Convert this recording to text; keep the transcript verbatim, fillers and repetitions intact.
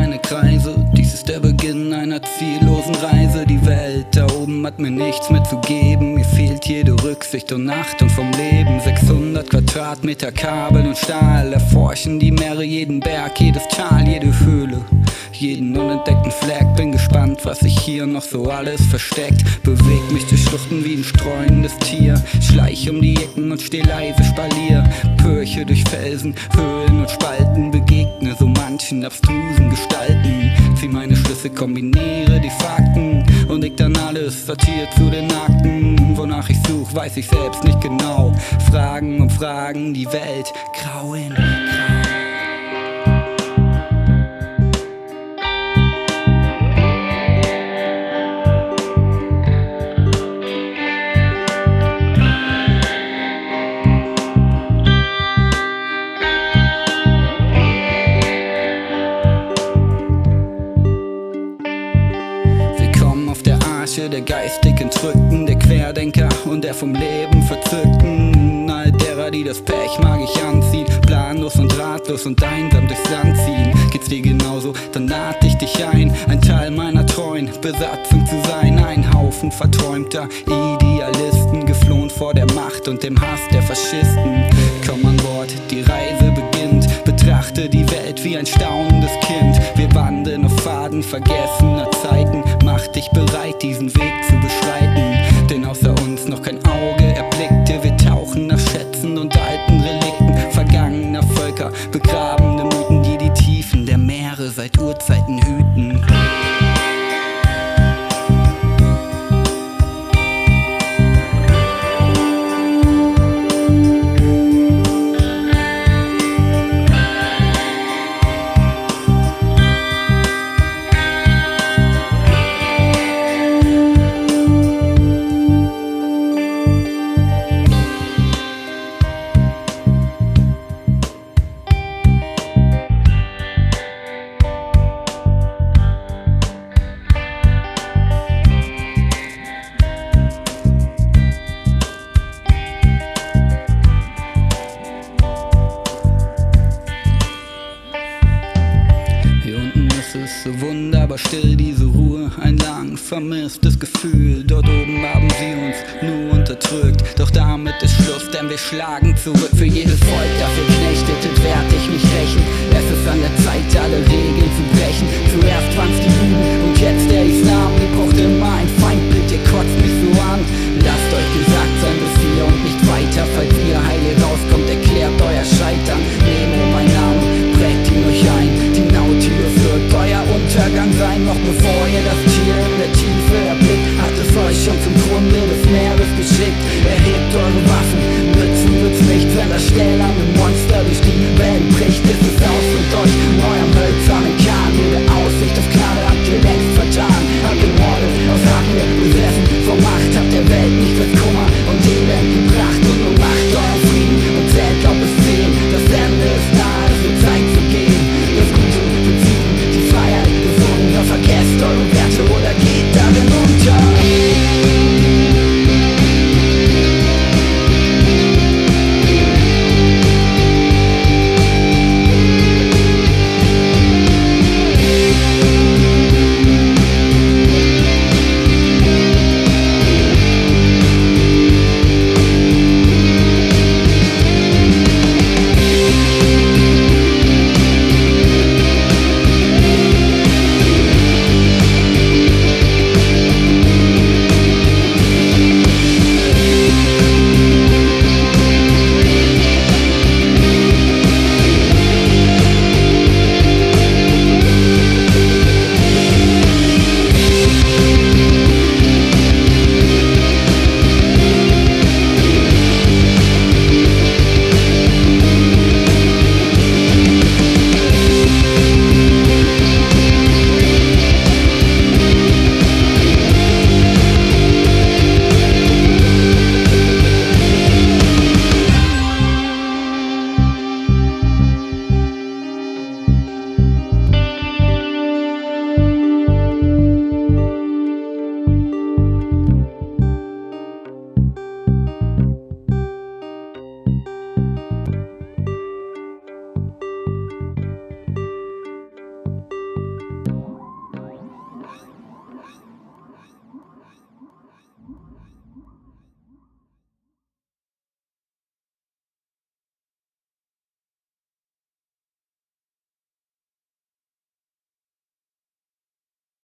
kleine Kreise. Dies ist der Beginn einer ziellosen Reise. Die Welt da oben hat mir nichts mehr zu geben. Mir fehlt jede Rücksicht und Achtung vom Leben. sechshundert Quadratmeter Kabel und Stahl erforschen die Meere, jeden Berg, jedes Tal, jede Höhle, jeden unentdeckten Fleck. Bin gespannt, was sich hier noch so alles versteckt. Beweg mich durch Schluchten wie ein streunendes Tier. Schleich um die Ecken und steh leise Spalier. Pürche durch Felsen, Höhlen und Spalten. Begegne so manchen abstrusen Gestalten. Zieh meine Schlüsse, kombiniere die Fakten und leg dann alles sortiert zu den Akten. Wonach ich such, weiß ich selbst nicht genau. Fragen um Fragen, die Welt grau in grau. Der geistig Entrückten, der Querdenker und der vom Leben Verzückten. All derer, die das Pech magisch anziehen, planlos und ratlos und einsam durchs Land ziehen. Geht's dir genauso, dann lad ich dich ein, ein Teil meiner treuen Besatzung zu sein. Ein Haufen verträumter Idealisten, geflohen vor der Macht und dem Hass der Faschisten. Komm an Bord, die Reise beginnt, betrachte die Welt wie ein staunendes Kind. Wir wandeln auf Pfaden vergessener Zeiten, mach dich bereit, diesen Weg zu beschreiten. Denn außer uns noch kein Auge erblickte. Wir tauchen nach Schätzen und alten Relikten vergangener Völker, begrabene Mythen, die die Tiefen der Meere seit Urzeiten hüten. So wunderbar still diese Ruhe, ein lang vermisstes Gefühl. Dort oben haben sie uns nur unterdrückt, doch damit ist Schluss, denn wir schlagen zurück. Für jedes Volk, das geknechtet wird, werd ich mich rächen. Es ist an der Zeit, alle Regeln zu